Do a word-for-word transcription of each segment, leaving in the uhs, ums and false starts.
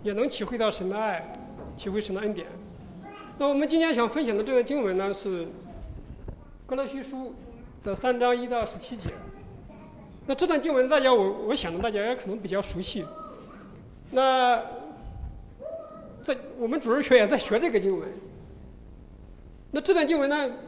也能体会到神的爱，体会神的恩典。那我们今天想分享的这个经文呢，是歌罗西书的三章一到十七节。那这段经文大家我我想的大家也可能比较熟悉。那在我们主日学也在学这个经文。那这段经文呢，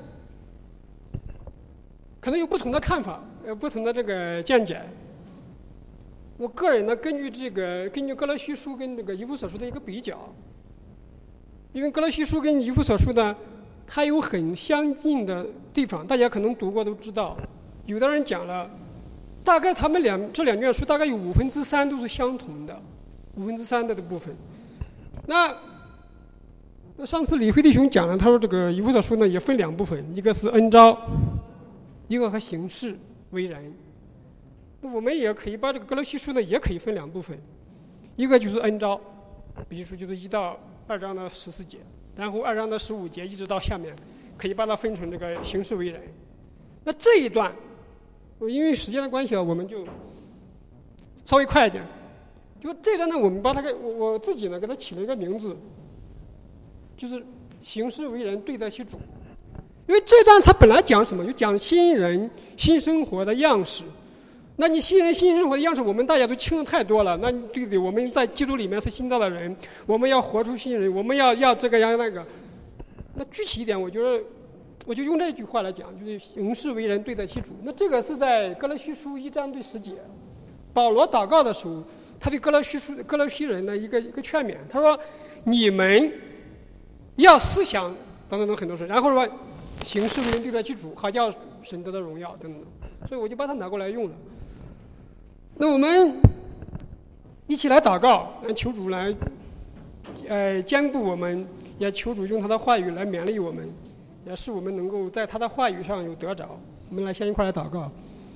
可能有不同的看法，有不同的这个见解。我个人呢，根据这个根据歌罗西书跟这个以弗所书的一个比较，因为歌罗西书跟以弗所书呢，它有很相近的地方，大家可能读过都知道。有的人讲了，大概他们两这两卷书大概有五分之三都是相同的，五分之三的的部分。那那上次李辉弟兄讲了，他说这个以弗所书呢也分两部分，一个是恩召，一个和行事为人。那我们也可以把这个歌罗西书呢也可以分两部分，一个就是恩召，比如说就是一到二章的十四节，然后二章的十五节一直到下面，可以把它分成这个行事为人。那这一段，因为时间的关系啊，我们就稍微快一点。就这段呢，我们把它给我我自己呢给它起了一个名字，就是行事为人对得起主。因为这段它本来讲什么？就讲新人新生活的样式。那你新人新生活的样式，我们大家都听得太多了。那对不对？我们在基督里面是新造的人，我们要活出新人，我们要要这个要那个。那具体一点，我觉得我就用这句话来讲，就是行事为人对得起主。那这个是在歌罗西书一章第十节，保罗祷告的时候，他对歌罗西书歌罗西人的一个一个劝勉，他说：“你们要思想等等等很多事，然后说行事为人对得起主，好叫神得的荣耀等等。”所以我就把它拿过来用了。那我们一起来祷告，求主来，呃，坚固我们，也求主用他的话语来勉励我们，也使我们能够在他的话语上有得着。我们来先一块来祷告。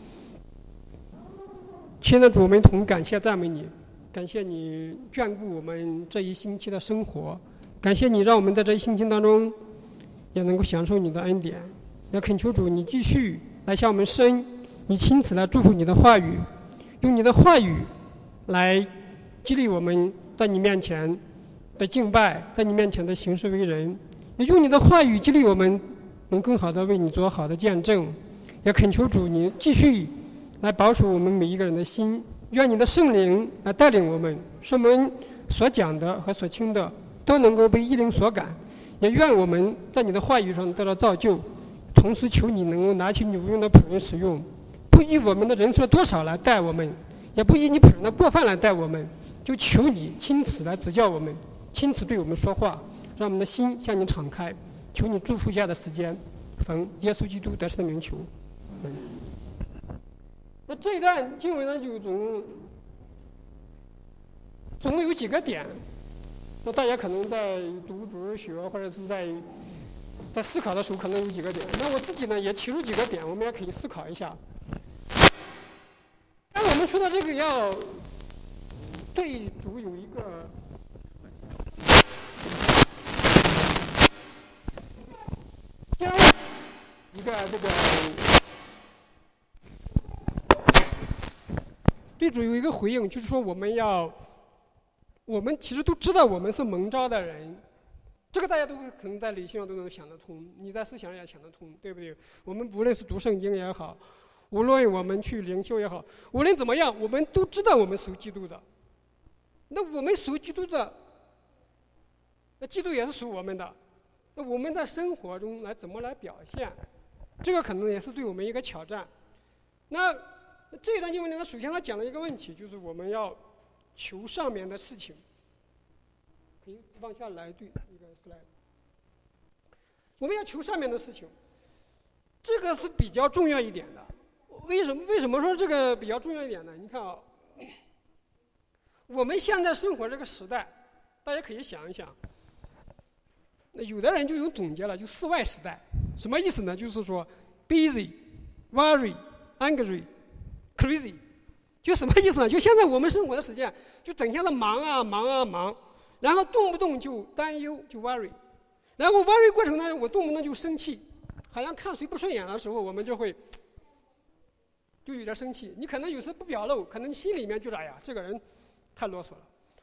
亲爱的主，我们同感谢赞美你，感谢你眷顾我们这一星期的生活，感谢你让我们在这一星期当中也能够享受你的恩典，也恳求主你继续来向我们施恩，你亲自来祝福你的话语，用你的话语来激励我们在你面前的敬拜，在你面前的行事为人，也用你的话语激励我们能更好的为你做好的见证。也恳求主你继续来保守我们每一个人的心，愿你的圣灵来带领我们，使我们所讲的和所听的都能够被一灵所感，也愿我们在你的话语上得到造就。同时求你能够拿起你无用的仆人使用，不以我们的人数多少来待我们，也不以你仆人的过犯来待我们，就求你亲自来指教我们，亲自对我们说话，让我们的心向你敞开。求你祝福下的时间，奉耶稣基督得胜的名求。嗯。那这一段经文呢，就总总共有几个点。那大家可能在读主日学或者是在在思考的时候，可能有几个点。那我自己呢也提出几个点，我们也可以思考一下。当我们说到这个要对主有一个一个这个对主有一个回应，就是说我们要，我们其实都知道我们是蒙召的人，这个大家都可能在理性上都能想得通，你在思想上也想得通，对不对？我们无论是读圣经也好，无论我们去灵修也好，无论怎么样，我们都知道我们属基督的。那我们属基督的，那基督也是属我们的。那我们在生活中来怎么来表现？这个可能也是对我们一个挑战。那这一段经文里呢，首先他讲了一个问题，就是我们要求上面的事情。可以往下来对一个 slide。我们要求上面的事情，这个是比较重要一点的。为什么？为什么说这个比较重要一点呢？你看啊，我们现在生活这个时代，大家可以想一想。有的人就有总结了，就四 Y 时代，什么意思呢？就是说 busy、worry、angry、crazy， 就什么意思呢？就现在我们生活的时间，就整天的忙啊忙啊忙，然后动不动就担忧，就 worry， 然后 worry 过程当中，我动不动就生气，好像看谁不顺眼的时候，我们就会就有点生气。你可能有时不表露，可能心里面就是哎呀，这个人太啰嗦了，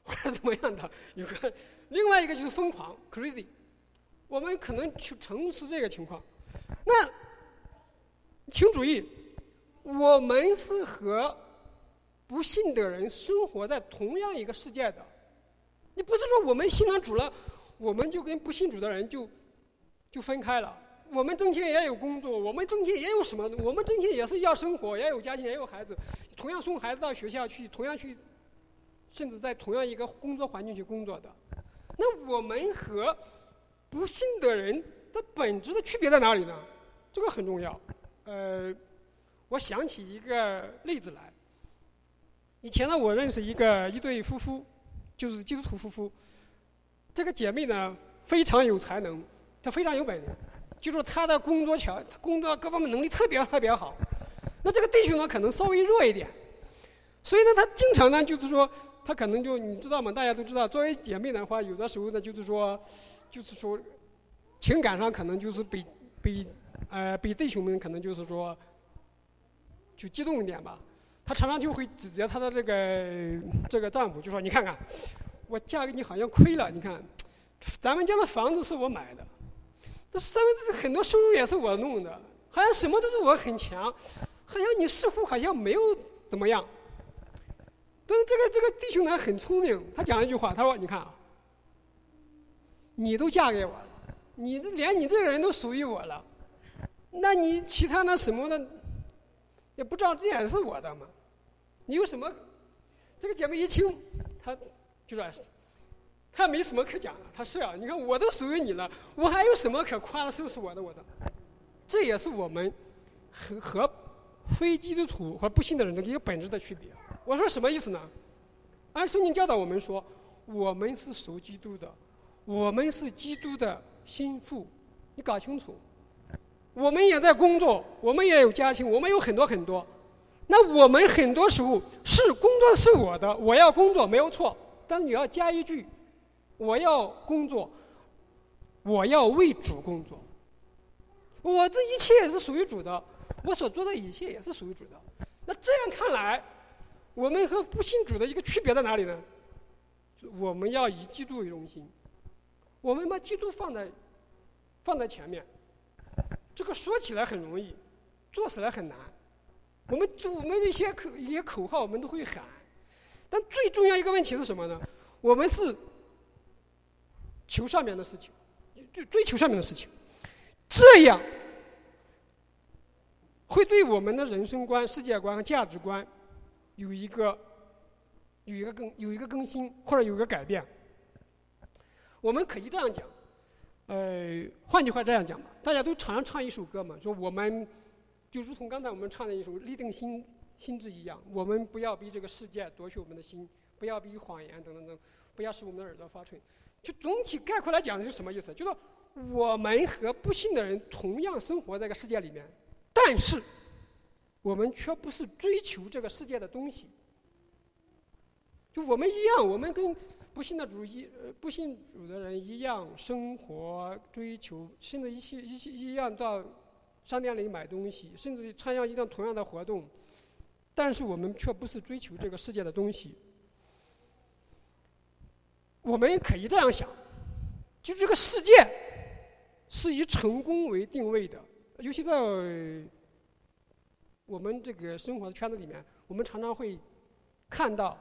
或者怎么样的，有个另外一个就是疯狂 crazy， 我们可能去城市这个情况。那请注意，我们是和不信的人生活在同样一个世界的。你不是说我们信了主了，我们就跟不信主的人就就分开了。我们挣钱也有工作，我们挣钱也有什么？我们挣钱也是要生活，也有家庭，也有孩子，同样送孩子到学校去，同样去，甚至在同样一个工作环境去工作的。那我们和不信的人的本质的区别在哪里呢？这个很重要。呃，我想起一个例子来。以前呢，我认识一个一对夫妇，就是基督徒夫妇。这个姐妹呢非常有才能，她非常有本领。就说他的工作强，工作各方面能力特别特别好。那这个弟兄呢，可能稍微弱一点，所以呢，他经常呢，就是说，他可能就你知道吗？大家都知道，作为姐妹的话，有的时候呢，就是说，就是说，情感上可能就是比比呃比弟兄们可能就是说，就激动一点吧。他常常就会指责他的这个这个丈夫，就说：“你看看，我嫁给你好像亏了，你看，咱们家的房子是我买的。”那三分之很多收入也是我弄的，好像什么都是我很强，好像你似乎好像没有怎么样。但是这个这个弟兄呢很聪明，他讲了一句话，他说：“你看啊，你都嫁给我了，你这连你这个人都属于我了，那你其他那什么的，也不知道这也是我的嘛？你有什么？”这个姐妹一听，她就说。他没什么可讲的，他是啊，你看我都属于你了，我还有什么可夸的？是不是我的我的？这也是我们和和非基督徒或不信的人的一个本质的区别。我说什么意思呢？按圣经教导我们说，我们是属基督的，我们是基督的心腹，你搞清楚。我们也在工作，我们也有家庭，我们有很多很多。那我们很多时候是工作是我的，我要工作没有错，但是你要加一句。我要工作，我要为主工作。我这一切也是属于主的，我所做的一切也是属于主的。那这样看来，我们和不信主的一个区别在哪里呢？我们要以基督为中心，我们把基督放在放在前面。这个说起来很容易，做起来很难。我们我们一些口一些口号我们都会喊，但最重要一个问题是什么呢？我们是求上面的事情，就追求上面的事情，这样会对我们的人生观、世界观和价值观有一个有一个更有一个更新，或者有一个改变。我们可以这样讲，呃，换句话这样讲吧，大家都常常唱一首歌嘛，说我们就如同刚才我们唱的一首《立定心心志》一样，我们不要逼这个世界夺去我们的心，不要逼谎言等等等，不要使我们的耳朵发蠢。就总体概括来讲是什么意思？就是我们和不信的人同样生活在这个世界里面，但是我们却不是追求这个世界的东西。就我们一样，我们跟不信的主一呃不信主的人一样生活、追求，甚至一起一起一样到商店里买东西，甚至参加一样同样的活动，但是我们却不是追求这个世界的东西。我们可以这样想，就这个世界是以成功为定位的，尤其在我们这个生活的圈子里面，我们常常会看到，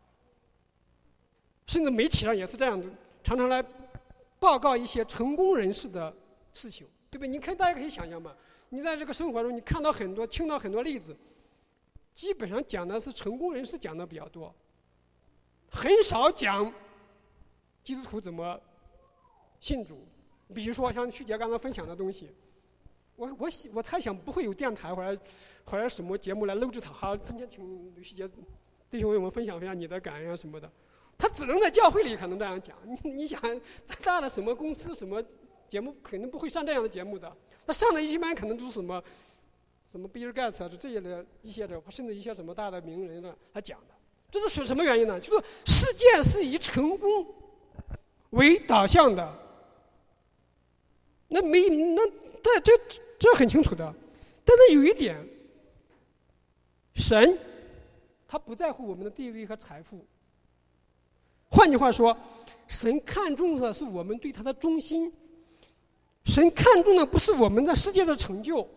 甚至媒体上也是这样的，常常来报告一些成功人士的事情，对不对？你看，大家可以想象嘛，你在这个生活中，你看到很多、听到很多例子，基本上讲的是成功人士讲的比较多，很少讲基督徒怎么信主。比如说像旭杰刚才分享的东西，我我我猜想不会有电台或者或者什么节目来录制他。好，今天请吕旭杰弟兄为我们分享分享你的感恩啊什么的。他只能在教会里可能这样讲。你你想，再大的什么公司什么节目，肯定不会上这样的节目的。他上的一般可能都是什么什么比尔盖茨啊这些的一些的，甚至一些什么大的名人的他讲的。这是属什么原因呢？就是世界是以成功为导向的。那没那这这这很清楚的。但是有一点，神他不在乎我们的地位和财富。 换句话说，神看重的是我们对他的忠心，神看重的不是我们在世界的成就。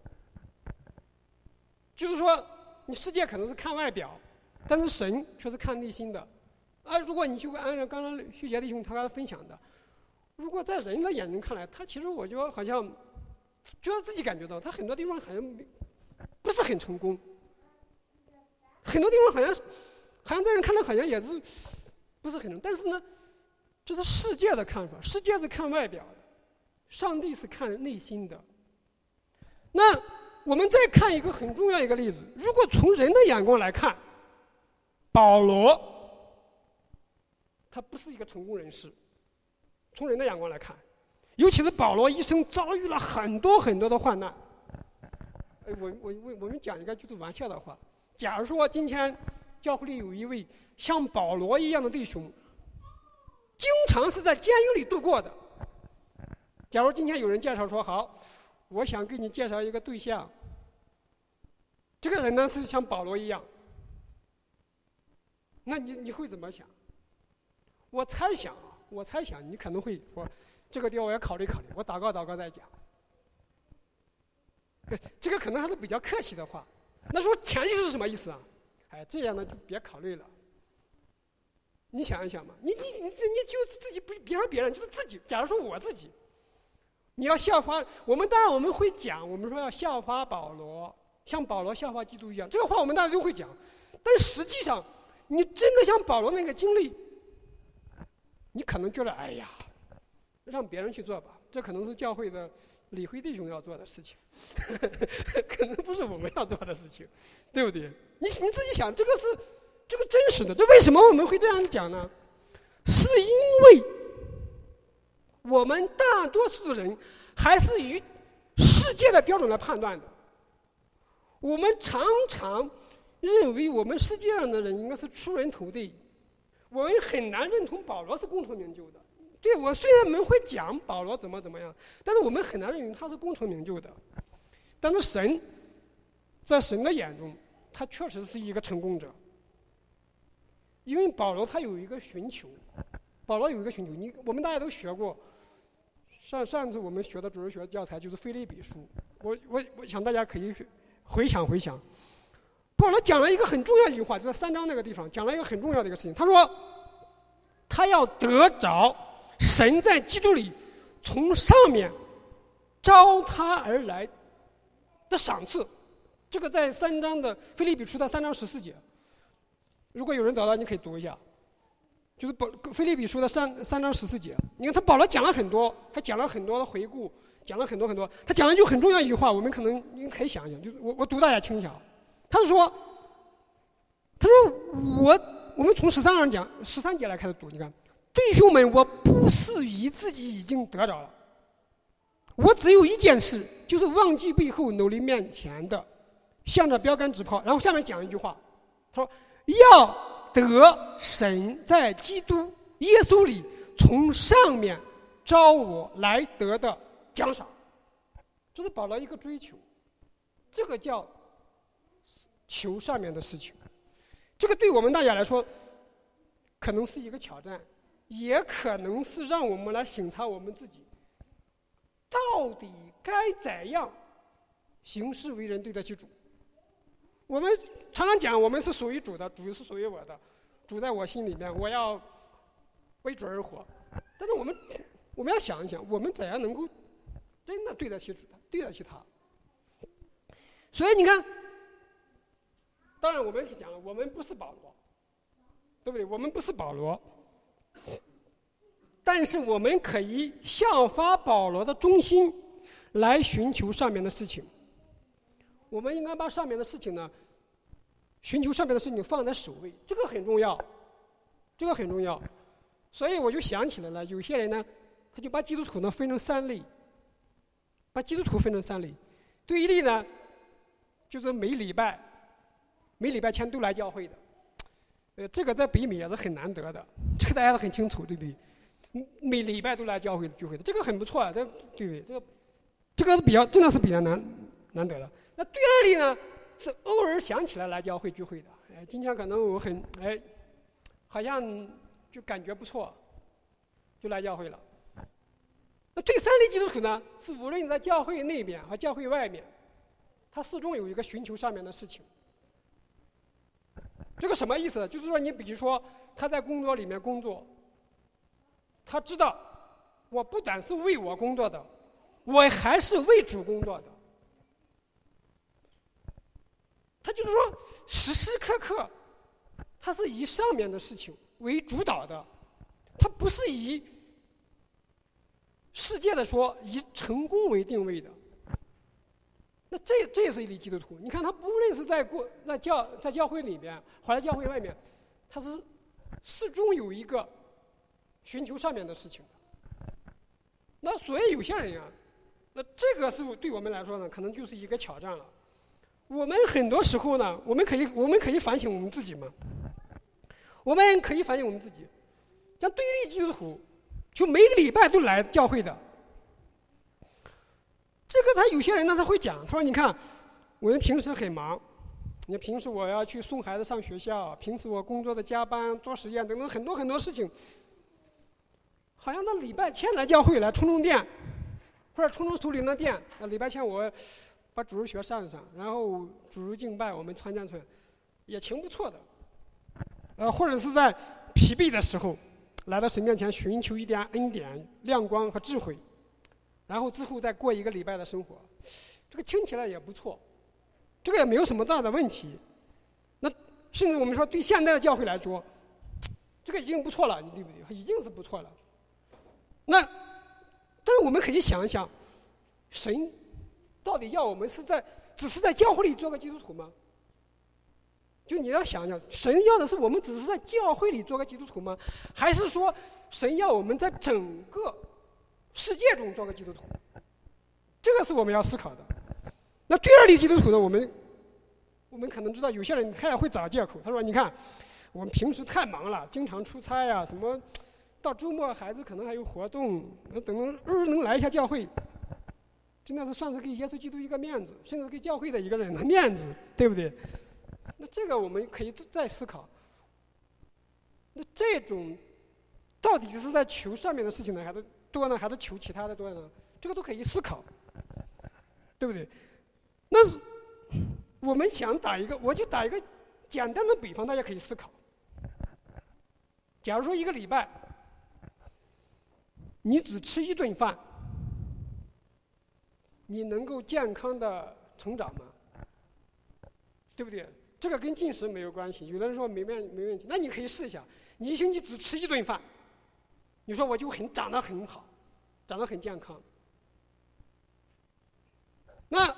就是说，你世界可能是看外表，但是神却是看内心的。啊，如果你就按照刚刚徐杰弟兄他刚才分享的，如果在人的眼中看来，他其实我觉得好像觉得自己感觉到他很多地方好像不是很成功，很多地方好像好像在人看来好像也是不是很成功。但是呢，这是世界的看法，世界是看外表的，上帝是看内心的。那我们再看一个很重要一个例子，如果从人的眼光来看，保罗他不是一个成功人士，从人的眼光来看，尤其是保罗一生遭遇了很多很多的患难。我我我我们讲一个就是玩笑的话，假如说今天教会里有一位像保罗一样的弟兄，经常是在监狱里度过的。假如今天有人介绍说，好，我想给你介绍一个对象，这个人呢是像保罗一样，那你你会怎么想？我猜想啊，我猜想你可能会说，这个地方我要考虑考虑，我祷告祷告再讲。这个可能还是比较客气的话。那说前提是什么意思啊？哎，这样呢就别考虑了。你想一想嘛，你你你你就自己不别说别人，就是自己。假如说我自己，你要效法我们，当然我们会讲，我们说要效法保罗，像保罗效法基督一样，这个话我们大家都会讲。但实际上，你真的像保罗那个经历，你可能觉得哎呀，让别人去做吧，这可能是教会的理会弟兄要做的事情，可能不是我们要做的事情，对不对？你你自己想，这个是这个真实的。这为什么我们会这样讲呢？是因为我们大多数的人还是以世界的标准来判断的。我们常常认为我们世界上的人应该是出人头地，我们很难认同保罗是功成名就的。对，我虽然我们会讲保罗怎么怎么样，但是我们很难认为他是功成名就的。但是神在神的眼中，他确实是一个成功者。因为保罗他有一个寻求，保罗有一个寻求，你我们大家都学过。上上次我们学的主日学教材就是腓立比书，我我我想大家可以回想回想。保罗讲了一个很重要的一句话，就在三章那个地方讲了一个很重要的一个事情。他说，他要得着神在基督里从上面招他而来的赏赐。这个在三章的腓立比书的三章十四节，如果有人找到，你可以读一下。就是保腓立比书的三三章十四节，你看他保罗讲了很多，他讲了很多的回顾，讲了很多很多。他讲了一句很重要一句话，我们可能你可以想一想，就是我我读大家听一下。他说，他说我我们从十三章讲十三节来开始读，你看，弟兄们，我不是以自己已经得着了，我只有一件事，就是忘记背后，努力面前的，向着标杆直跑。然后下面讲一句话，他说要得神在基督耶稣里从上面招我来得的奖赏。这是保罗一个追求，这个叫求上面的事情。这个对我们大家来说可能是一个挑战，也可能是让我们来省察我们自己到底该怎样行事为人对得起主。我们常常讲我们是属于主的，主是属于我的，主在我心里面，我要为主而活。但是我们我们要想一想，我们怎样能够真的对得起主，对得起他。所以你看，当然我们讲了，我们不是保罗，对不对？我们不是保罗，但是我们可以效法保罗的忠心来寻求上面的事情。我们应该把上面的事情呢，寻求上面的事情放在首位，这个很重要，这个很重要。所以我就想起来了，有些人呢，他就把基督徒呢分成三类，把基督徒分成三类。对一类呢，就是每礼拜每礼拜天都来教会的，呃，这个在北美也是很难得的，这个大家都很清楚，对不对？每礼拜都来教会聚会的，这个很不错啊，这对不对？这个这个是比较真的是比较难难得的。那第二类呢，是偶尔想起来来教会聚会的。哎，今天可能我很哎，好像就感觉不错，就来教会了。那对三类基督徒呢，是无论在教会内边和教会外面，他始终有一个寻求上面的事情。这个什么意思？就是说，你比如说他在工作里面工作，他知道我不但是为我工作的，我还是为主工作的。他就是说，时时刻刻，他是以上面的事情为主导的，他不是以世界的说以成功为定位的。那这这也是一类基督徒。你看他不论是在过在教在教会里面，或者教会外面，他是始终有一个寻求上面的事情的。那所以有些人啊，那这个是对我们来说呢，可能就是一个挑战了。我们很多时候呢，我们可以我们可以反省我们自己嘛。我们可以反省我们自己，像对立基督徒，就每个礼拜都来教会的。这个他有些人呢，他会讲，他说：“你看，我们平时很忙，你平时我要去送孩子上学校，平时我工作的加班、做实验等等很多很多事情，好像到礼拜天来教会来充充电，或者充充属灵的电。那礼拜天我把主日学上上，然后主日敬拜我们参加出来，也挺不错的。呃，或者是在疲惫的时候，来到神面前寻求一点恩典、亮光和智慧。”然后之后再过一个礼拜的生活，这个听起来也不错，这个也没有什么大的问题。那甚至我们说对现在的教会来说，这个已经不错了，对不对？已经是不错了。那但是我们可以想一想，神到底要我们是在只是在教会里做个基督徒吗？就你要想想，神要的是我们只是在教会里做个基督徒吗？还是说神要我们在整个世界中做个基督徒？这个是我们要思考的。那第二类基督徒呢，我们我们可能知道有些人他也会找借口，他说：“你看，我们平时太忙了，经常出差呀、啊，什么到周末孩子可能还有活动，等等，偶尔能来一下教会，真的是算是给耶稣基督一个面子，甚至给教会的一个人的面子，对不对？”那这个我们可以再思考。那这种到底是在求上面的事情呢，还是多呢，还是求其他的多呢？这个都可以思考，对不对？那我们想打一个，我就打一个简单的比方，大家可以思考。假如说一个礼拜，你只吃一顿饭，你能够健康的成长吗？对不对？这个跟进食没有关系。有的人说没问没问题，那你可以试一下，你一星期只吃一顿饭，你说我就很长得很好，长得很健康。那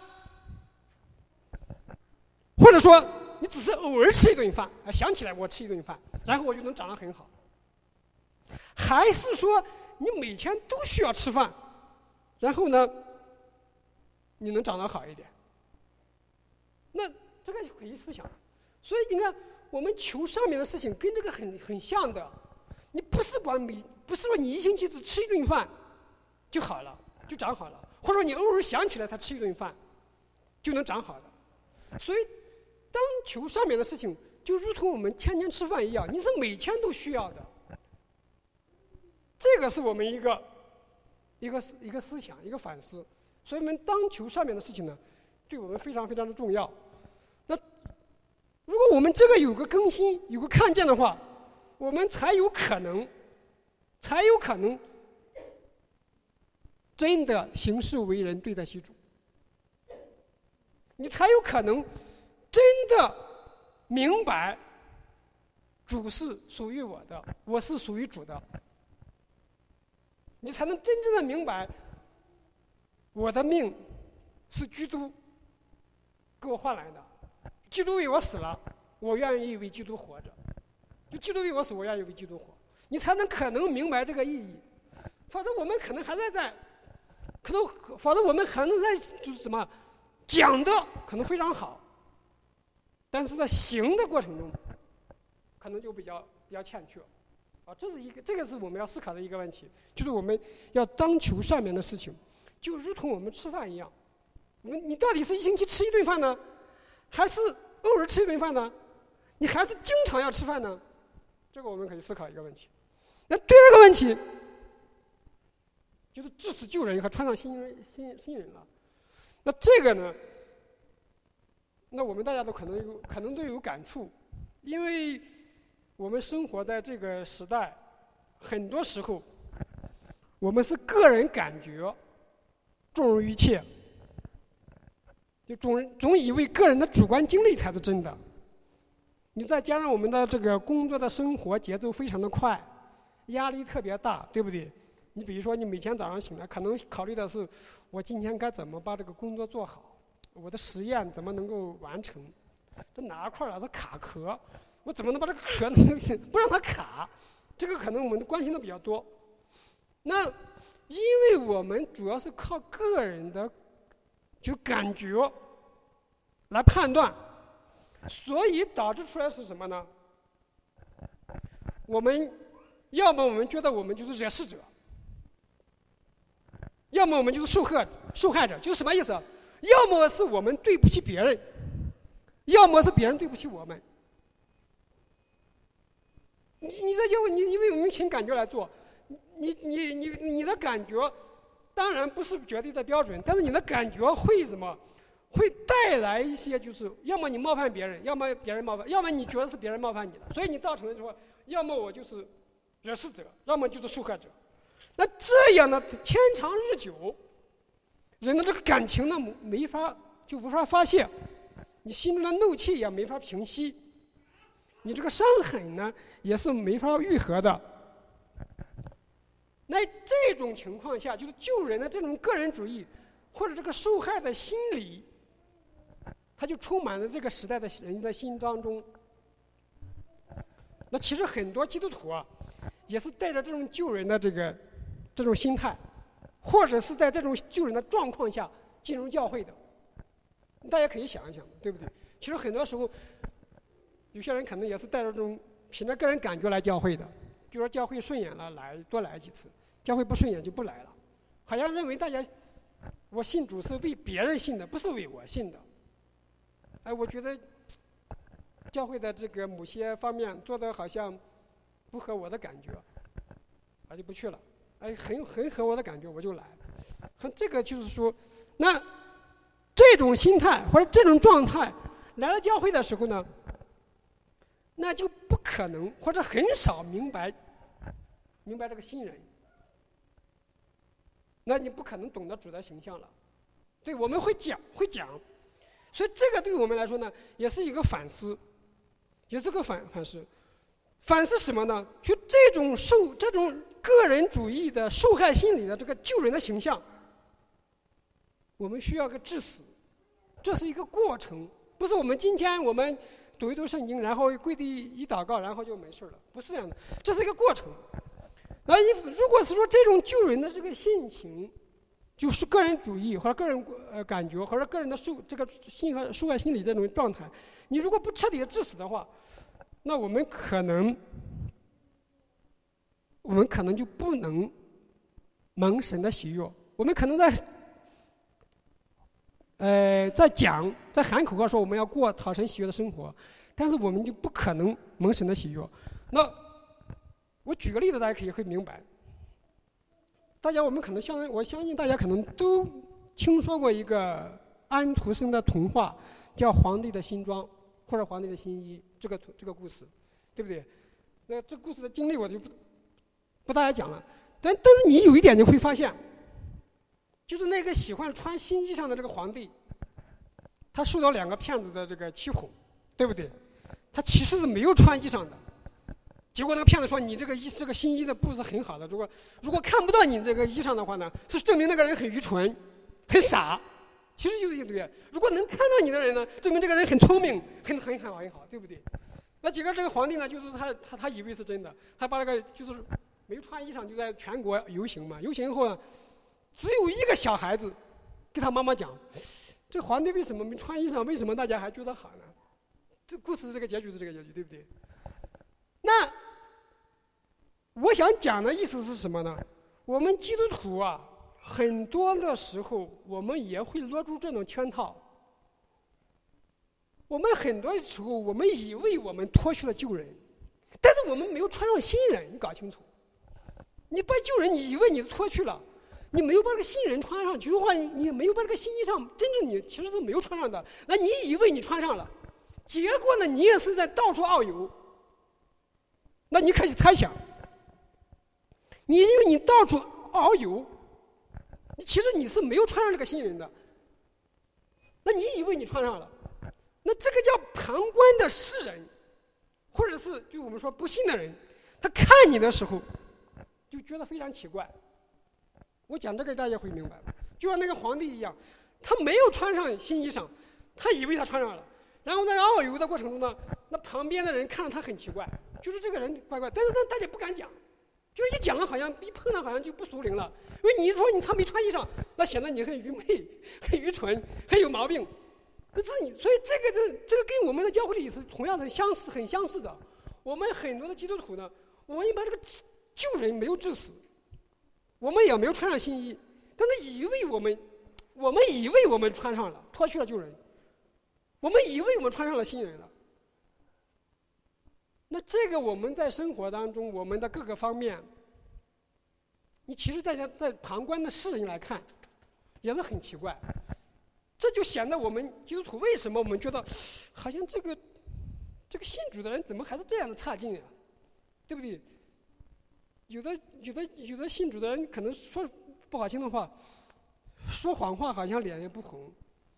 或者说你只是偶尔吃一顿饭，想起来我吃一顿饭，然后我就能长得很好。还是说你每天都需要吃饭，然后呢，你能长得好一点？那这个就可以思想。所以你看，我们求上面的事情跟这个很很像的。你不是管每，不是说你一星期只吃一顿饭就好了，就长好了，或者说你偶尔想起来才吃一顿饭就能长好的。所以，当求上面的事情，就如同我们天天吃饭一样，你是每天都需要的。这个是我们一个一个一个思想，一个反思。所以我们当求上面的事情呢，对我们非常非常的重要。那如果我们这个有个更新，有个看见的话，我们才有可能，才有可能真的行事为人对得起主。你才有可能真的明白主是属于我的，我是属于主的。你才能真正的明白，我的命是基督给我换来的。基督为我死了，我愿意为基督活着。就基督为我死，我愿意为基督活。你才能可能明白这个意义。否则我们可能还在在，可能否则我们可能在就是什么讲的可能非常好，但是在行的过程中，可能就比较比较欠缺。啊，这是一个，这个是我们要思考的一个问题，就是我们要当求上面的事情，就如同我们吃饭一样。我们你到底是一星期吃一顿饭呢，还是偶尔吃一顿饭呢？你还是经常要吃饭呢？这个我们可以思考一个问题。 那第二个问题就是致死旧人和穿上新人新新人了。那这个呢，那我们大家都可能有可能都有感触，因为我们生活在这个时代，很多时候我们是个人感觉重于一切，就总总以为个人的主观经历才是真的。你再加上我们的这个工作的生活节奏非常的快，压力特别大，对不对？你比如说，你每天早上醒来，可能考虑的是我今天该怎么把这个工作做好，我的实验怎么能够完成，这哪块老是卡壳，我怎么能把这个壳能不让它卡？这个可能我们关心的比较多。那因为我们主要是靠个人的就感觉来判断，所以导致出来是什么呢？我们要么我们觉得我们就是惹事者，要么我们就是受害受害者，就是什么意思？要么是我们对不起别人，要么是别人对不起我们。你你在就你因为我们凭感觉来做，你你你你的感觉当然不是绝对的标准，但是你的感觉会什么？会带来一些就是要么你冒犯别人，要么别人冒犯，要么你觉得是别人冒犯你的，所以你造成了说，要么我就是惹事者，要么就是受害者。那这样呢，天长日久，人的这个感情呢没法就无法发泄，你心中的怒气也没法平息，你这个伤痕呢也是没法愈合的。那这种情况下，就是救人的这种个人主义或者这个受害的心理，它就充满了这个时代的人的心当中。那其实很多基督徒啊，也是带着这种救人的这个这种心态，或者是在这种救人的状况下进入教会的。大家可以想一想，对不对？其实很多时候，有些人可能也是带着这种凭着个人感觉来教会的，比如说教会顺眼了来多来几次，教会不顺眼就不来了，好像认为大家我信主是为别人信的，不是为我信的。哎，我觉得教会的这个某些方面做的好像不合我的感觉，我就不去了。哎，很很合我的感觉，我就来。和这个就是说，那这种心态或者这种状态来了教会的时候呢，那就不可能或者很少明白明白这个新人。那你不可能懂得主的形象了。对，我们会讲会讲，所以这个对我们来说呢，也是一个反思，也是个反反思。反思什么呢？就这种受这种个人主义的受害心理的这个救人的形象，我们需要个致死，这是一个过程，不是我们今天我们读一读圣经，然后跪地一祷告，然后就没事了，不是这样的，这是一个过程。那如果是说这种救人的这个性情，就是个人主义或者个人呃感觉或者个人的受这个心和受害心理这种状态，你如果不彻底的致死的话，那我们可能我们可能就不能蒙神的喜悦。我们可能在呃在讲在喊口号说我们要过讨神喜悦的生活，但是我们就不可能蒙神的喜悦。那我举个例子，大家可以会明白。大家我们可能相我相信大家可能都听说过一个安徒生的童话，叫《皇帝的新装》或者《皇帝的新衣》这个这个故事，对不对？那这故事的经历我就不不大家讲了。但但是你有一点你会发现，就是那个喜欢穿新衣裳的这个皇帝，他受到两个骗子的这个欺哄，对不对？他其实是没有穿衣裳的。结果那个骗子说：“你这个衣这个新衣的布是很好的，如果如果看不到你这个衣裳的话呢，是证明那个人很愚蠢、很傻。其实就是对不对？如果能看到你的人呢，证明这个人很聪明、很很很好很好，对不对？那结果这个皇帝呢，就是他他他以为是真的，他把那个就是没穿衣裳就在全国游行嘛。游行后呢，只有一个小孩子跟他妈妈讲：这皇帝为什么没穿衣裳？为什么大家还觉得好呢？这故事这个结局是这个结局，对不对？那我想讲的意思是什么呢？我们基督徒啊，很多的时候我们也会落入这种圈套。我们很多时候我们以为我们脱去了旧人，但是我们没有穿上新人，你搞清楚。 你把旧人你以为你脱去了，你没有把这个新人穿上，就是话你没有把这个新衣裳真正你其实是没有穿上的，那你以为你穿上了，结果呢你也是在到处遨游。那你可以猜想，你因为你到处遨游，其实你是没有穿上这个新人的，那你以为你穿上了，那这个叫旁观的世人，或者是就我们说不信的人，他看你的时候就觉得非常奇怪。我讲这个大家会明白，就像那个皇帝一样，他没有穿上新衣裳，他以为他穿上了，然后在遨游的过程中呢，那旁边的人看着他很奇怪，就是这个人怪怪，但是大家不敢讲，就是一讲了好像一碰到好像就不属灵了，因为你一说你他没穿衣裳，那显得你很愚昧、很愚蠢、很有毛病。那是你，所以这个的这个跟我们的教会里是同样的相似，很相似的。我们很多的基督徒呢，我们把这个旧人没有治死，我们也没有穿上新衣，但是以为我们，我们以为我们穿上了，脱去了旧人，我们以为我们穿上了新人了。那这个我们在生活当中，我们的各个方面，你其实大家在旁观的世人来看，也是很奇怪。这就显得我们基督徒为什么我们觉得，好像这个这个信主的人怎么还是这样的差劲啊，对不对？有的有的有的信主的人可能说不好听的话，说谎话好像脸也不红，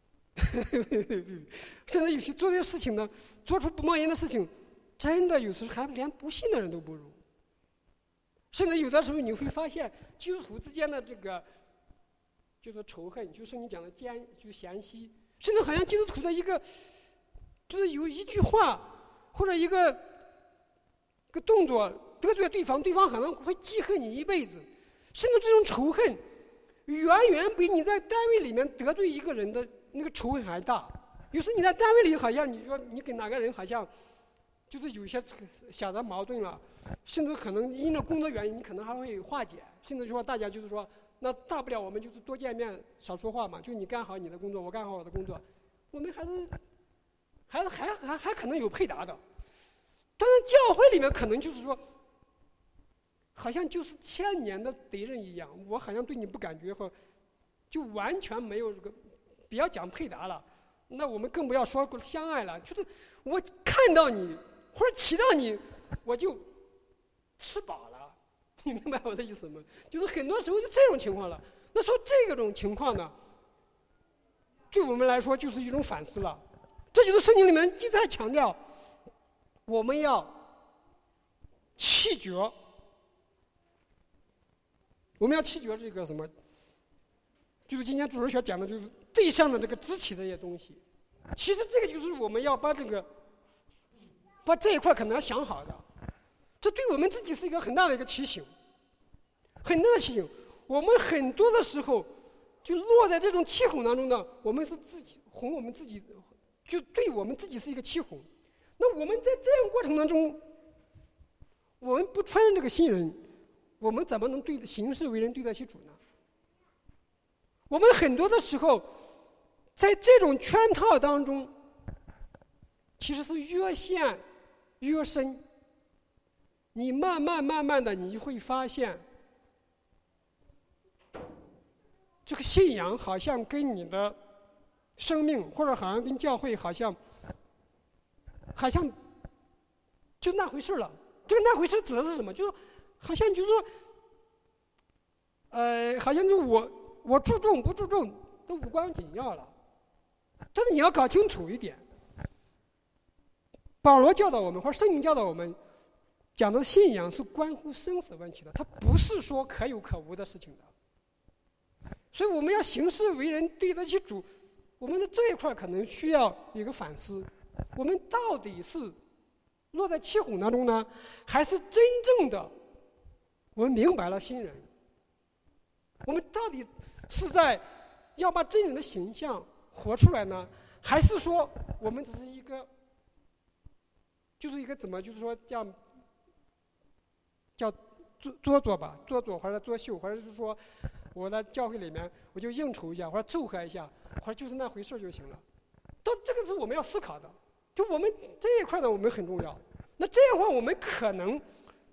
真的有些做这些事情呢，做出不冒烟的事情，真的有时候还连不信的人都不如。甚至有的时候你会发现，基督徒之间的这个。就是仇恨，就是你讲的奸，就是嫌隙，甚至好像基督徒的一个，就是有一句话或者一个一个动作得罪了对方，对方可能会记恨你一辈子，甚至这种仇恨远远比你在单位里面得罪一个人的那个仇恨还大。有时你在单位里好像你说你跟哪个人好像就是有些小的矛盾了，甚至可能因着工作原因你可能还会化解，甚至说大家就是说。那大不了我们就是多见面少说话嘛，就你干好你的工作，我干好我的工作，我们还是还是还还还可能有配搭的。但是教会里面可能就是说，好像就是千年的敌人一样，我好像对你不感觉和，就完全没有这个，不要讲配搭了，那我们更不要说相爱了，就是我看到你或者提到你，我就吃饱了。你明白我的意思吗？就是很多时候是这种情况了。那说这种情况呢，对我们来说就是一种反思了。这就是圣经里面一再强调，我们要弃绝，我们要弃绝这个什么？就是今天主任学讲的，就是地上的这个肢体这些东西。其实这个就是我们要把这个，把这一块可能要想好的。这对我们自己是一个很大的一个提醒，很大的提醒。我们很多的时候就落在这种气哄当中呢，我们是自己哄我们自己，就对我们自己是一个气哄。那我们在这样过程当中，我们不穿上这个新人，我们怎么能对行事为人对得起主呢？我们很多的时候，在这种圈套当中，其实是越陷越深。你慢慢慢慢的，你就会发现，这个信仰好像跟你的生命，或者好像跟教会，好像，好像就那回事了。这个那回事指的是什么？就是好像就是说，呃，好像就我我注重不注重都无关紧要了。但是你要搞清楚一点，保罗教导我们，或者圣经教导我们。讲的信仰是关乎生死问题的，它不是说可有可无的事情的。所以我们要行事为人对得起主，我们的这一块可能需要一个反思：我们到底是落在气哄当中呢，还是真正的我们明白了新人？我们到底是在要把真人的形象活出来呢，还是说我们只是一个，就是一个怎么，就是说叫。叫做做做吧，做做或者作秀，或者是说我在教会里面我就应酬一下，或者凑合一下，或者就是那回事就行了。到这个是我们要思考的，就我们这一块呢，我们很重要。那这样的话，我们可能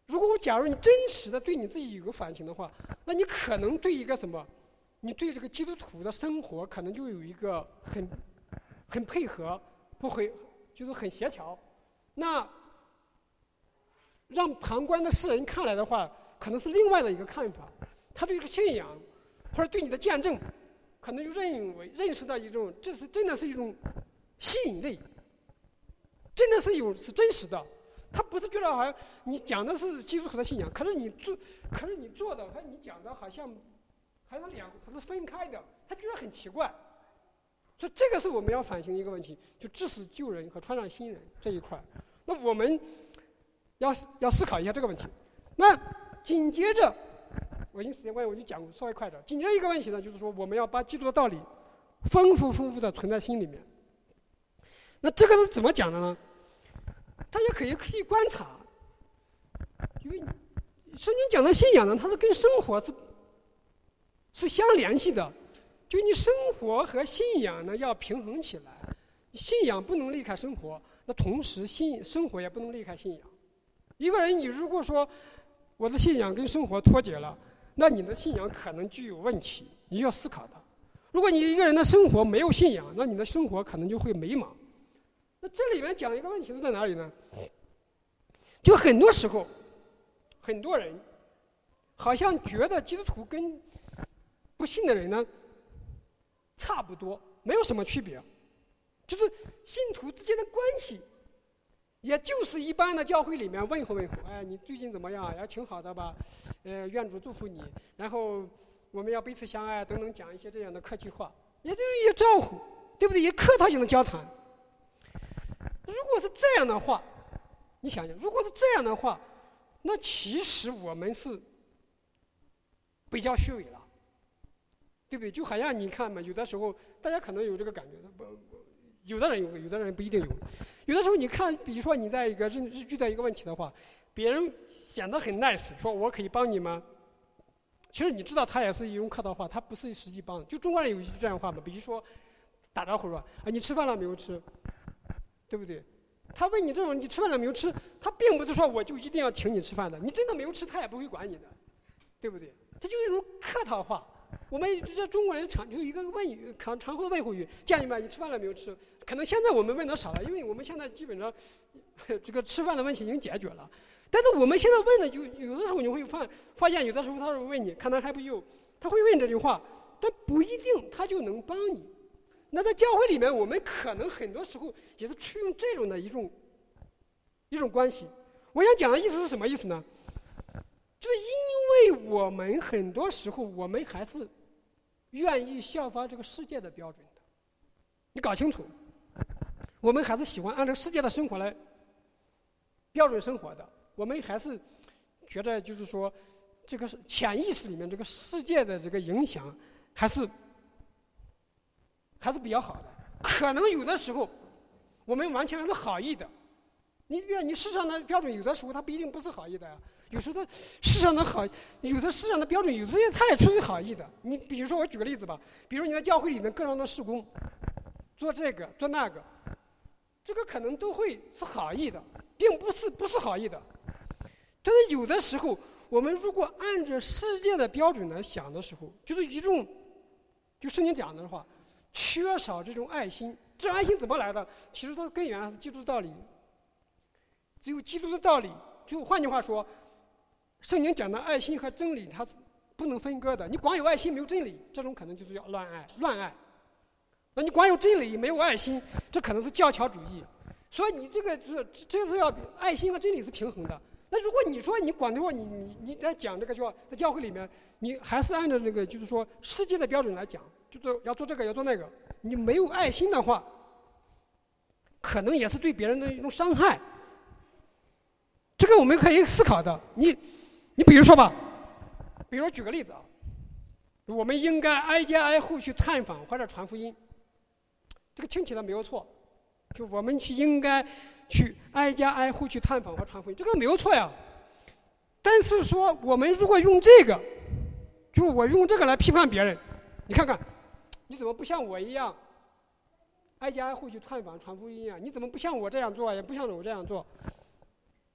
如果假如你真实的对你自己有个反省的话，那你可能对一个什么，你对这个基督徒的生活可能就有一个很很配合，不会就是很协调。那让旁观的世人看来的话，可能是另外的一个看法。他对这个信仰或者对你的见证，可能就认为认识到一种，这是真的是一种吸引力，真的是有是真实的。他不是觉得好像你讲的是基督徒的信仰，可是你做，可是你做的和你讲的好像还是两，还是分开的，他觉得很奇怪。所以这个是我们要反省一个问题，就致死救人和传染新人这一块。那我们要要思考一下这个问题。那紧接着，我因时间关系我就讲稍微快点。紧接着一个问题呢，就是说我们要把基督的道理丰富丰富的存在心里面。那这个是怎么讲的呢？大家可以可以观察，因为圣经讲的信仰呢，它是跟生活是是相联系的。就你生活和信仰呢要平衡起来，信仰不能离开生活，那同时信生活也不能离开信仰。一个人你如果说我的信仰跟生活脱节了，那你的信仰可能就有问题，你就要思考它。如果你一个人的生活没有信仰，那你的生活可能就会迷茫。那这里面讲一个问题是在哪里呢？就很多时候，很多人好像觉得基督徒跟不信的人呢差不多，没有什么区别，就是信徒之间的关系，也就是一般的教会里面问候问候，哎，你最近怎么样？也挺好的吧？呃，愿主祝福你。然后我们要彼此相爱，等等，讲一些这样的客气话，也就是一些招呼，对不对？也客套性的交谈。如果是这样的话，你想想，如果是这样的话，那其实我们是比较虚伪了，对不对？就好像你看嘛，有的时候大家可能有这个感觉，不，有的人有，有的人不一定有。有的时候你看，比如说你在一个遇到一个问题的话，别人显得很 nice， 说我可以帮你吗？其实你知道他也是一种客套话，他不是实际帮的。就中国人有一句这样的话嘛，比如说打招呼说啊，你吃饭了没有吃？对不对？他问你这种你吃饭了没有吃，他并不是说我就一定要请你吃饭的，你真的没有吃他也不会管你的，对不对？他就是一种客套话。我们这中国人常就一个问语，常常会的问候语，见你们你吃饭了没有吃？可能现在我们问的少了，因为我们现在基本上这个吃饭的问题已经解决了。但是我们现在问的就有的时候你会发发现，有的时候他会问你，可能还不有，他会问这句话，但不一定他就能帮你。那在教会里面，我们可能很多时候也是去用这种的一种一种关系。我想讲的意思是什么意思呢？就是因为我们很多时候，我们还是愿意效法这个世界的标准的。你搞清楚，我们还是喜欢按照世界的生活来标准生活的。我们还是觉得，就是说，这个潜意识里面这个世界的这个影响，还是。还是比较好的，可能有的时候我们完全还是好意的。你比如你世上的标准，有的时候它不一定不是好意的呀。有时候它世上的好，有的世上的标准，有些它也出于好意的。你比如说，我举个例子吧，比如你在教会里面各样的事工，做这个做那个，这个可能都会是好意的，并不是不是好意的。但是有的时候，我们如果按照世界的标准来想的时候，就是一种，就圣经讲的话。缺少这种爱心，这爱心怎么来的？其实它的根源还是基督的道理。只有基督的道理，就换句话说，圣经讲的爱心和真理它是不能分割的。你光有爱心没有真理，这种可能就是叫乱爱。乱爱。那你光有真理没有爱心，这可能是教条主义。所以你这个是这个是要爱心和真理是平衡的。那如果你说你管说你你你在讲这个教在教会里面，你还是按照那个就是说世界的标准来讲。就是要做这个要做那个，你没有爱心的话，可能也是对别人的一种伤害。这个我们可以思考的。你，你比如说吧，比如举个例子啊，我们应该挨家挨户去探访或者传福音，这个听起来没有错。就我们去应该去挨家挨户去探访和传福音，这个没有错呀。但是说我们如果用这个，就是我用这个来批判别人，你看看。你怎么不像我一样挨家挨户去探访传福音啊？你怎么不像我这样做，也不像我这样做？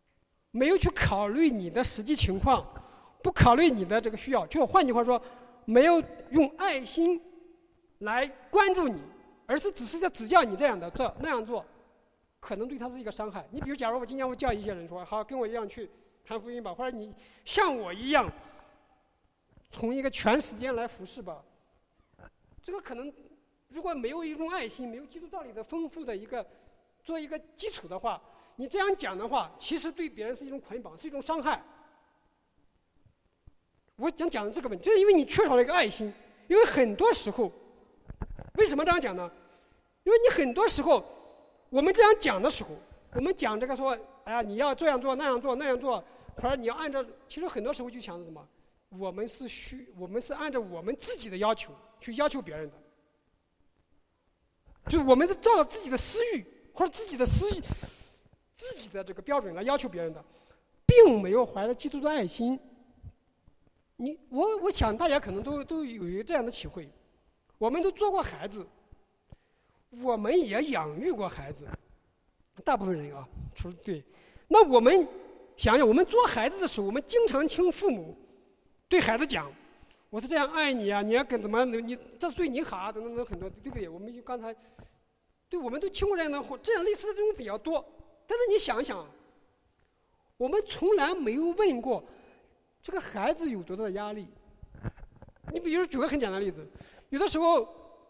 没有去考虑你的实际情况，不考虑你的这个需要，就换句话说，没有用爱心来关注你，而是只是在指教你这样的这那样做，可能对他是一个伤害。你比如，假如我今天我教一些人说，好，跟我一样去传福音吧，或者你像我一样，从一个全时间来服侍吧，这个可能如果没有一种爱心，没有基督道理的丰富的一个做一个基础的话，你这样讲的话，其实对别人是一种捆绑，是一种伤害。我想讲的这个问题，就是因为你缺少了一个爱心。因为很多时候，为什么这样讲呢？因为你很多时候，我们这样讲的时候，我们讲这个说，哎呀，你要这样做那样做那样做，或者你要按照，其实很多时候就想着什么？我们是需，我们是按照我们自己的要求去要求别人的，就是我们是照着自己的私欲或者自己的私欲、自己的这个标准来要求别人的，并没有怀着基督的爱心。你我我想大家可能都都有一个这样的体会，我们都做过孩子，我们也养育过孩子，大部分人啊，除了对，那我们想想，我们做孩子的时候，我们经常听父母对孩子讲，我是这样爱你啊，你要跟怎么你这是对你好啊，等等等很多，对不对？我们就刚才，对，我们都听过这样的话，这样类似的东西比较多。但是你想想，我们从来没有问过这个孩子有多大的压力。你比如举个很简单的例子，有的时候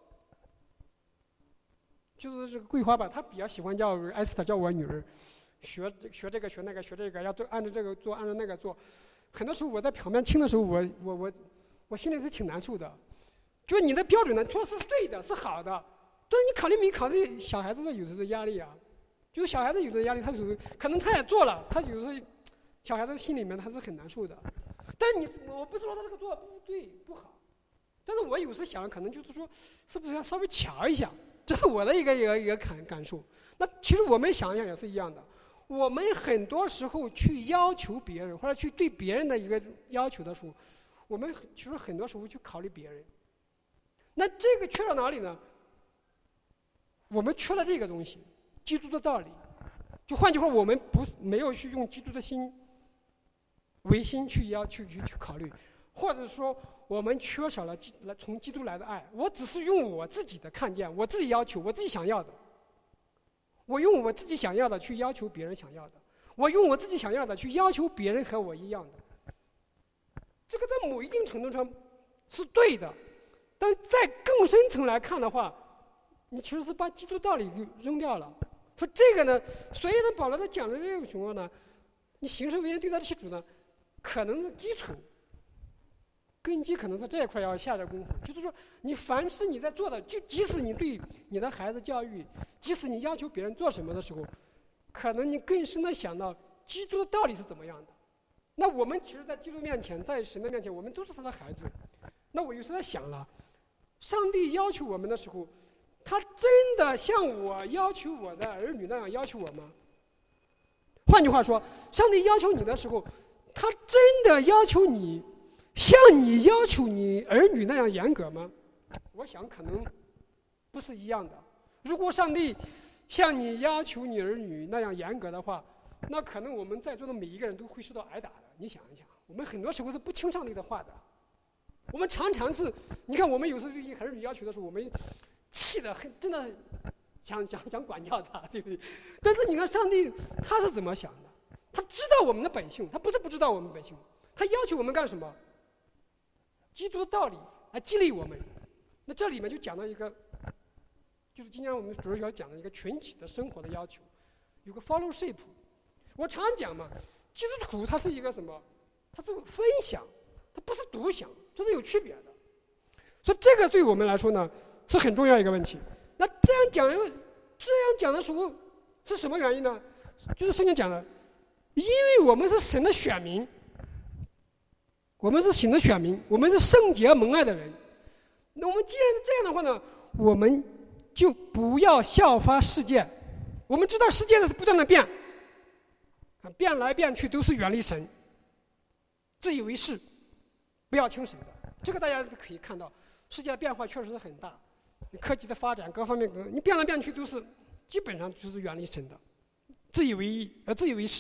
就是这个桂花吧，她比较喜欢叫艾斯特叫我女儿学学这个学那个学这个，要按照这个做，按照那个做。很多时候我在旁边听的时候，我我我我心里是挺难受的。就是你的标准呢，说是对的，是好的，但是你考虑没考虑小孩子的有时的压力啊？就是小孩子有的压力，他有可能他也做了，他有时候小孩子心里面他是很难受的。但是你我不是说他这个做不对不好，但是我有时想，可能就是说，是不是要稍微调一下？这是我的一个一个一个感感受。那其实我们想一想也是一样的。我们很多时候去要求别人，或者去对别人的一个要求的时候，我们其实很多时候去考虑别人。那这个缺到哪里呢？我们缺了这个东西，基督的道理。就换句话，我们不是没有去用基督的心为心去要去去去考虑，或者说我们缺少了来从基督来的爱。我只是用我自己的看见，我自己要求，我自己想要的。我用我自己想要的去要求别人想要的，我用我自己想要的去要求别人和我一样的。这个在某一定程度上是对的，但在更深层来看的话，你其实是把基督道理给扔掉了。说这个呢，所以呢，保罗在讲的这个情况呢，你行事为人对他的基础呢，可能是基础根基，可能是这一块要下点功夫。就是说，你凡是你在做的，就即使你对你的孩子教育，即使你要求别人做什么的时候，可能你更深的想到基督的道理是怎么样的。那我们其实，在基督面前，在神的面前，我们都是他的孩子。那我有时候在想了，上帝要求我们的时候，他真的像我要求我的儿女那样要求我吗？换句话说，上帝要求你的时候，他真的要求你像你要求你儿女那样严格吗？我想可能不是一样的。如果上帝像你要求你儿女那样严格的话，那可能我们在座的每一个人都会受到挨打的。你想一想，我们很多时候是不听上帝的话的。我们常常是，你看我们有时候对儿女要求的时候，我们气得很，真的想想想管教他，对不对？但是你看上帝他是怎么想的？他知道我们的本性，他不是不知道我们本性，他要求我们干什么？基督的道理来激励我们。那这里面就讲到一个，就是今天我们主要讲的一个群体的生活的要求，有个 fellowship。我常讲嘛，基督徒他是一个什么？他是分享，他不是独享，这是有区别的。所以这个对我们来说呢是很重要一个问题。那这样讲，这样讲的时候是什么原因呢？就是圣经讲的，因为我们是神的选民。我们是神的选民，我们是圣洁蒙爱的人。那我们既然是这样的话呢，我们就不要效法世界。我们知道世界是不断的变，变来变去都是远离神，自以为是，不要听神的。这个大家可以看到，世界的变化确实是很大，科技的发展各方面，你变来变去都是基本上就是远离神的，自以为意，呃，自以为是，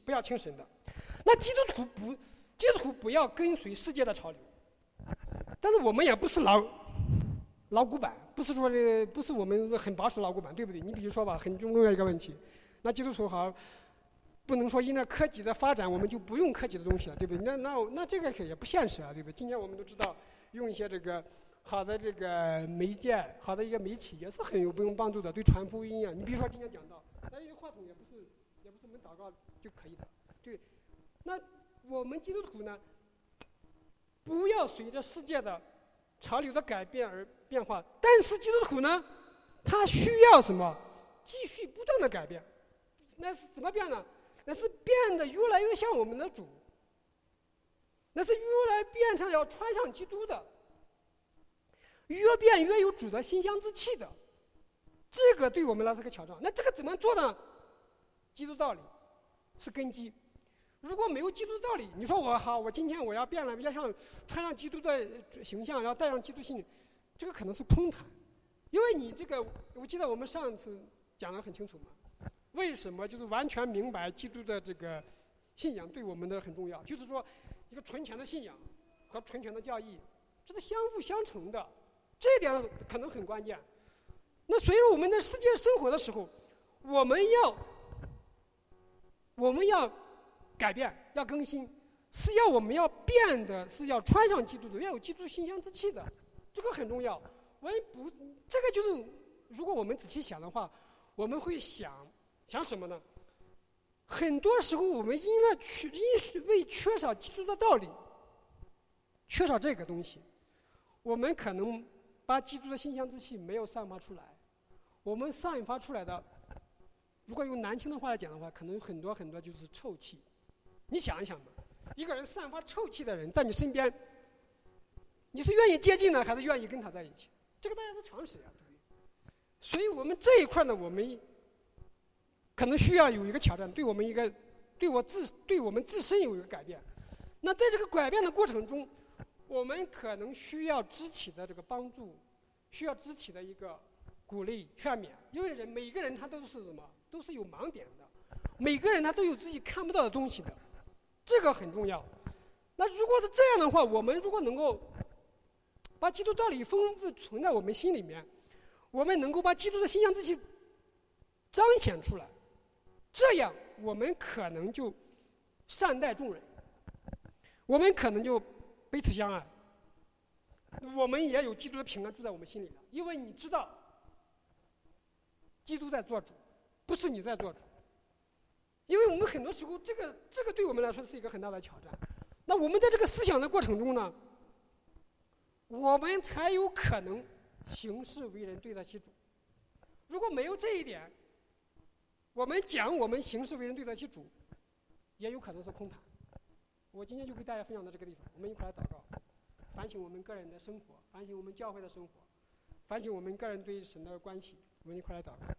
不要听神的。那基督徒不，基督徒不要跟随世界的潮流。但是我们也不是老老古板，不是说的不是我们很保守老古板，对不对？你比如说吧，很重要一个问题，那基督徒好，不能说因为科技的发展，我们就不用科技的东西了，对不对？那那那这个也不现实啊，对不对？今天我们都知道，用一些这个好的这个媒介，好的一个媒体也是很有不用帮助的，对传福音啊。你比如说今天讲到，那一个话筒也不是也不是我们祷告就可以的，对。那我们基督徒呢？不要随着世界的潮流的改变而变化，但是基督徒呢，他需要什么？继续不断的改变。那是怎么变呢？那是变得越来越像我们的主，那是越来变成要穿上基督的，越变越有主的馨香之气的。这个对我们来说是个挑战。那这个怎么做呢？基督道理是根基。如果没有基督的道理，你说我好，我今天我要变了，要像穿上基督的形象，然后带上基督信，这个可能是空谈，因为你这个，我记得我们上次讲得很清楚嘛，为什么就是完全明白基督的这个信仰对我们的很重要，就是说一个纯全的信仰和纯全的教义，这是相辅相成的，这一点可能很关键。那随着我们在世界生活的时候，我们要，我们要。改变要更新，是要我们要变的，是要穿上基督的，要有基督馨香之气的，这个很重要。我们不，这个就是，如果我们仔细想的话，我们会想想什么呢？很多时候我们因了缺，因为缺少基督的道理，缺少这个东西，我们可能把基督的馨香之气没有散发出来。我们散发出来的，如果用难听的话来讲的话，可能有很多很多就是臭气。你想一想吧，一个人散发臭气的人在你身边，你是愿意接近呢，还是愿意跟他在一起？这个大家是常识呀，对不对？所以我们这一块呢，我们可能需要有一个挑战，对我们一个，对我自，对我们自身有一个改变。那在这个改变的过程中，我们可能需要肢体的这个帮助，需要肢体的一个鼓励、劝勉，因为人每一个人他都是什么，都是有盲点的，每个人他都有自己看不到的东西的。这个很重要。那如果是这样的话，我们如果能够把基督道理丰富存在我们心里面，我们能够把基督的馨香之气彰显出来，这样我们可能就善待众人，我们可能就彼此相爱，我们也有基督的平安住在我们心里了。因为你知道，基督在做主，不是你在做主。因为我们很多时候，这个这个对我们来说是一个很大的挑战。那我们在这个思想的过程中呢，我们才有可能行事为人对得起主。如果没有这一点，我们讲我们行事为人对得起主，也有可能是空谈。我今天就给大家分享到这个地方，我们一块来祷告，反省我们个人的生活，反省我们教会的生活，反省我们个人对神的关系，我们一块来祷告。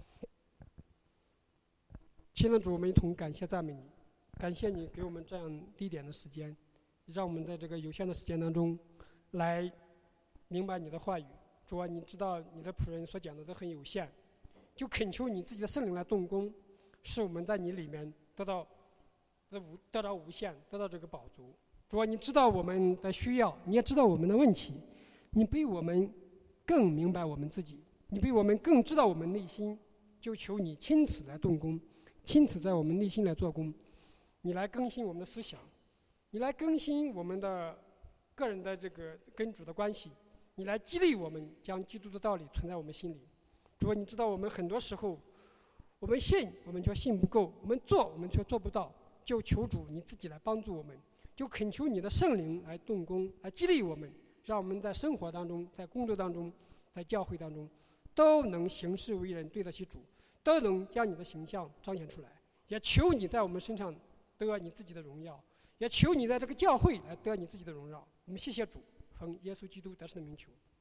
亲爱的主，我们一同感谢赞美你，感谢你给我们这样低点的时间，让我们在这个有限的时间当中来明白你的话语。主啊，你知道你的仆人所讲的都很有限，就恳求你自己的圣灵来动工，使我们在你里面得到得到无限，得到这个饱足。主啊，你知道我们的需要，你也知道我们的问题，你比我们更明白我们自己，你比我们更知道我们内心，就求你亲自来动工，亲自在我们内心来做工，你来更新我们的思想，你来更新我们的个人的这个跟主的关系，你来激励我们将基督的道理存在我们心里。主啊，你知道我们很多时候我们信我们却信不够，我们做我们却做不到，就求主你自己来帮助我们，就恳求你的圣灵来动工，来激励我们，让我们在生活当中，在工作当中，在教会当中都能行事为人对得起主，都能将你的形象彰显出来。也求你在我们身上得你自己的荣耀，也求你在这个教会来得你自己的荣耀。我们谢谢主，奉耶稣基督得胜的名求。